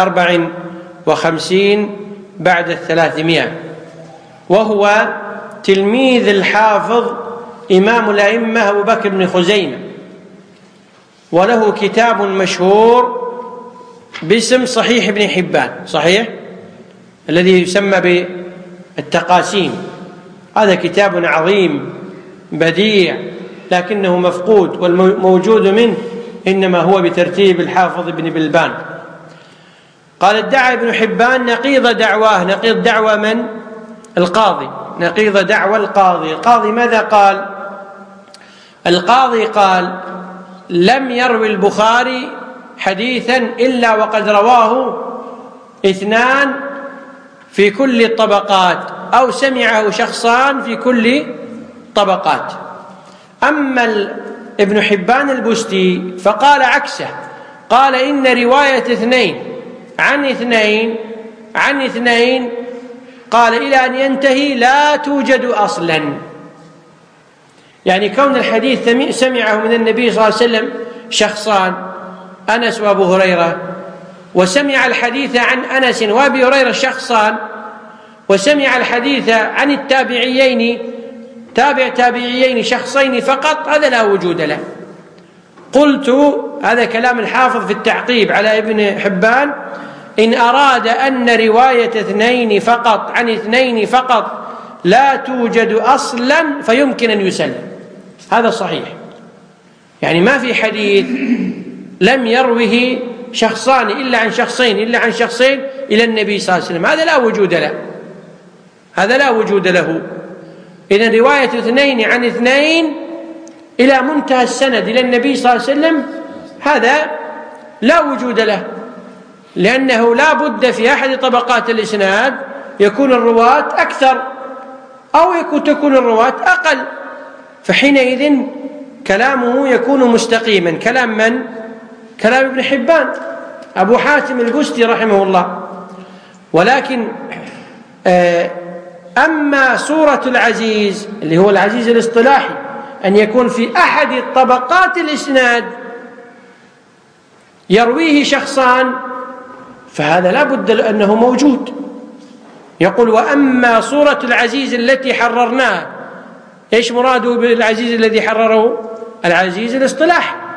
54 بعد 300، وهو تلميذ الحافظ إمام الأئمة أبو بكر بن خزيمة، وله كتاب مشهور باسم صحيح ابن حبان، صحيح الذي يسمى بالتقاسيم. هذا كتاب عظيم بديع لكنه مفقود، والموجود منه إنما هو بترتيب الحافظ ابن بلبان. قال: ادعى ابن حبان نقيض دعواه. نقيض دعوى من؟ القاضي. نقيض دعوى القاضي. القاضي ماذا قال؟ القاضي قال: لم يروي البخاري حديثا إلا وقد رواه 2 في كل الطبقات، أو سمعه شخصان في كل طبقات. أما ابن حبان البستي فقال عكسه، قال: إن رواية 2 عن 2 عن 2 قال إلى أن ينتهي لا توجد أصلا. يعني كون الحديث سمعه من النبي صلى الله عليه وسلم شخصان، أنس وأبو هريرة، وسمع الحديث عن أنس وأبي هريرة شخصان، وسمع الحديث عن التابعيين تابعيين شخصين فقط، هذا لا وجود له. قلت: هذا كلام الحافظ في التعقيب على ابن حبان: إن أراد أن رواية 2 فقط عن 2 فقط لا توجد أصلا فيمكن أن يسلم. هذا صحيح، يعني ما في حديث لم يروه شخصان إلا عن شخصين إلا عن شخصين إلى النبي صلى الله عليه وسلم، هذا لا وجود له، هذا لا وجود له. إذن رواية 2 عن 2 إلى منتهى السند إلى النبي صلى الله عليه وسلم هذا لا وجود له، لأنه لا بد في أحد طبقات الإسناد يكون الرواة أكثر أو تكون الرواة أقل، فحينئذ كلامه يكون مستقيما. كلام من؟ كلام ابن حبان أبو حاتم البستي رحمه الله. ولكن أما صورة العزيز اللي هو العزيز الاصطلاحي أن يكون في أحد طبقات الإسناد يرويه شخصان، فهذا لا بد أنه موجود. يقول: وأما صورة العزيز التي حررناها، إيش مراده بالعزيز الذي حرره؟ العزيز الاصطلاحي،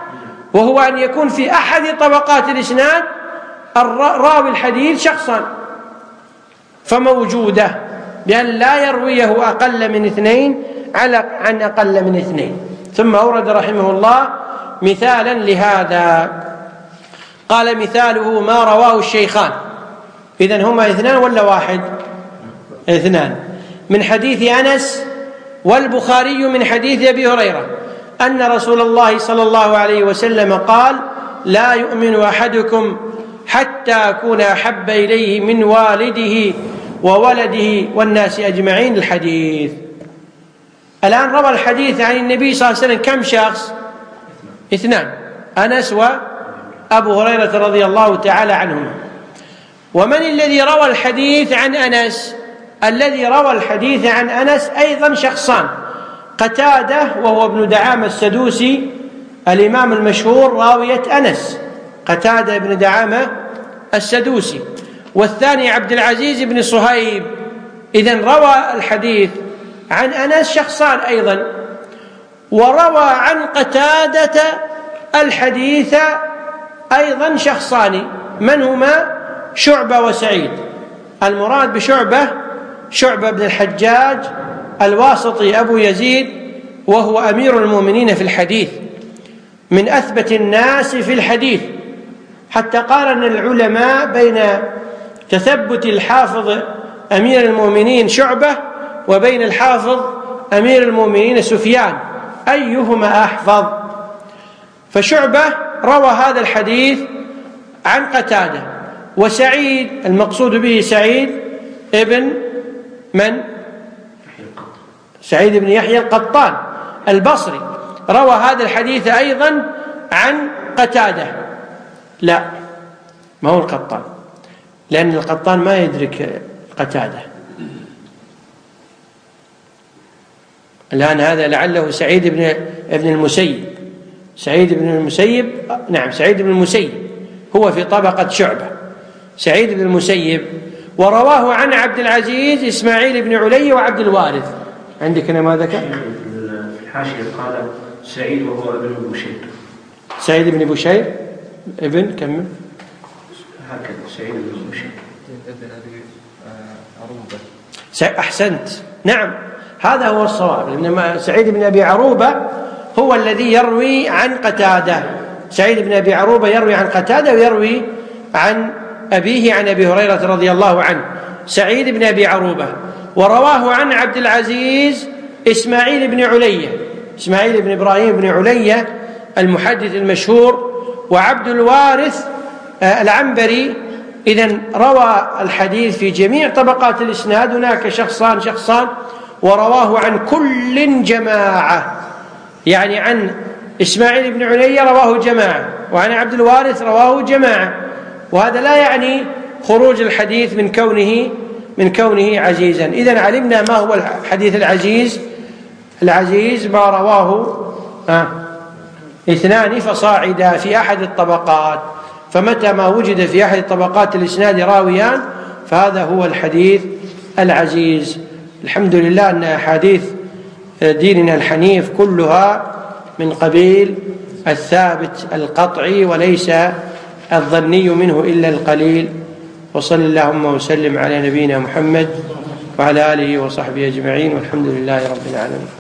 وهو أن يكون في أحد طبقات الإسناد راوي الحديث شخصا، فموجودة بأن لا يرويه أقل من 2 عن أقل من 2. ثم أورد رحمه الله مثالا لهذا، قال مثاله ما رواه الشيخان. إذن هما 2 ولا 1؟ 2. من حديث أنس والبخاري من حديث أبي هريرة أن رسول الله صلى الله عليه وسلم قال لا يؤمن أحدكم حتى أكون أحب إليه من والده وولده والناس أجمعين. الحديث الآن روى الحديث عن النبي صلى الله عليه وسلم كم شخص؟ 2، أنس وأبو هريرة رضي الله تعالى عنهما. ومن الذي روى الحديث عن أنس؟ الذي روى الحديث عن أنس أيضا شخصان، قتادة وهو ابن دعامة السدوسي الإمام المشهور راوية أنس، قتادة بن دعامة السدوسي، والثاني عبد العزيز بن صهيب. إذن روى الحديث عن أنس شخصان أيضا، وروى عن قتادة الحديث أيضا شخصان، من هما؟ شعبة وسعيد. المراد بشعبة شعبة بن الحجاج الواسطي أبو يزيد، وهو أمير المؤمنين في الحديث، من أثبت الناس في الحديث، حتى قارن العلماء بين تثبت الحافظ أمير المؤمنين شعبة وبين الحافظ أمير المؤمنين سفيان، أيهما أحفظ؟ فشعبة روى هذا الحديث عن قتادة، وسعيد المقصود به سعيد ابن من؟ سعيد بن يحيى القطان البصري روى هذا الحديث أيضا عن قتادة. لا، ما هو القطان، لأن القطان ما يدرك قتادة. الآن هذا لعله سعيد بن المسيب، سعيد بن المسيب، نعم سعيد بن المسيب هو في طبقة شعبة، سعيد بن المسيب. ورواه عن عبد العزيز إسماعيل بن علي وعبد الوارث. عندك هنا ما ذكر؟ في الحاشية قال سعيد وهو ابن بشير. سعيد بن بشير ابن كمل هكذا سعيد بن بشير ابن أبي عروبة. أحسنت، نعم هذا هو الصواب، لأن سعيد بن أبي عروبة هو الذي يروي عن قتادة. سعيد بن أبي عروبة يروي عن قتادة ويروي عن أبيه عن أبي هريرة رضي الله عنه، سعيد بن أبي عروبة. ورواه عن عبد العزيز إسماعيل بن علية، إسماعيل بن إبراهيم بن علية المحدث المشهور، وعبد الوارث العنبري. إذن روى الحديث في جميع طبقات الإسناد، هناك شخصان ورواه عن كل جماعة، يعني عن إسماعيل بن علية رواه جماعة، وعن عبد الوارث رواه جماعة. وهذا لا يعني خروج الحديث من كونه عزيزا. إذن علمنا ما هو الحديث العزيز. العزيز ما رواه 2 فصاعدا في أحد الطبقات، فمتى ما وجد في أحد طبقات الإسناد راويان فهذا هو الحديث العزيز. الحمد لله أن أحاديث ديننا الحنيف كلها من قبيل الثابت القطعي وليس الظني منه إلا القليل. وصل اللهم وسلم على نبينا محمد وعلى آله وصحبه أجمعين، والحمد لله رب العالمين.